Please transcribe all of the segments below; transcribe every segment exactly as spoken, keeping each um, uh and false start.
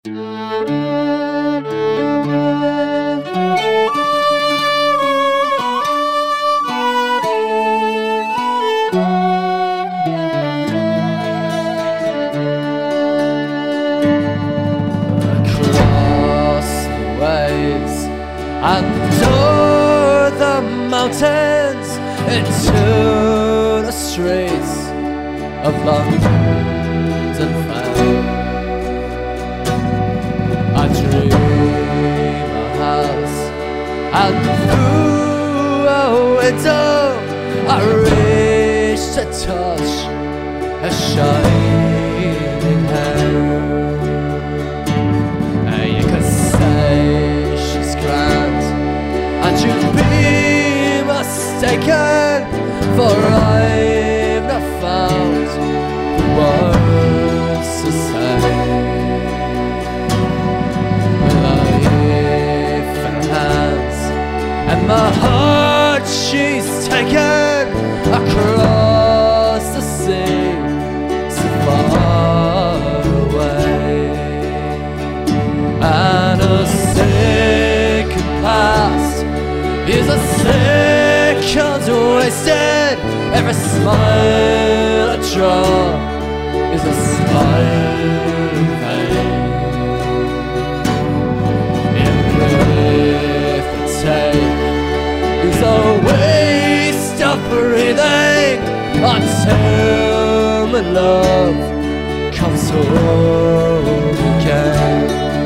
Under the mountains, into the streets of London found. I dream a house, and through a window I reach to touch a shining hand. And you can say she's grand, and you'd be mistaken, for I've not found the words to say. With life in her hands, and my heart she's taken across the sea, so far away. And a second past is a second wasted. Every smile I draw is a smile in vain. In breath and take is a waste of breathing until my love comes home again.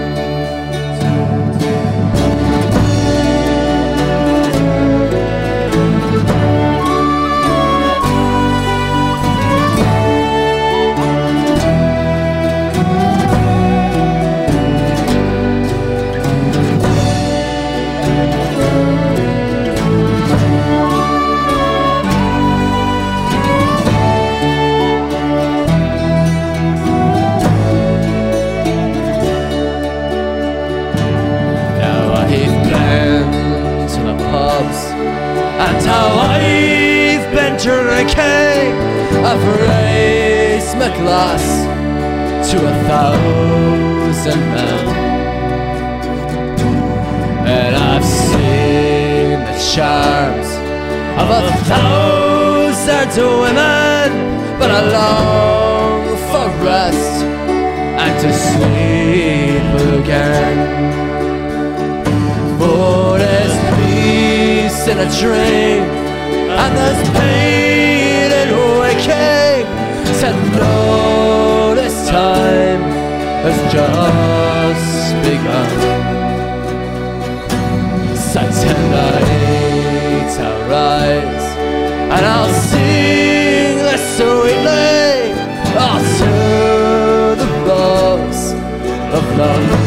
And how I've been drinking, I've raised my glass to a thousand men, and I've seen the charms of a thousand women, but I long for rest and to sleep again. For there's peace in a dream, and there's pain in waking, to know this time has just begun. So tonight I'll rise, and I'll sing this sweetly, all to the rose of love.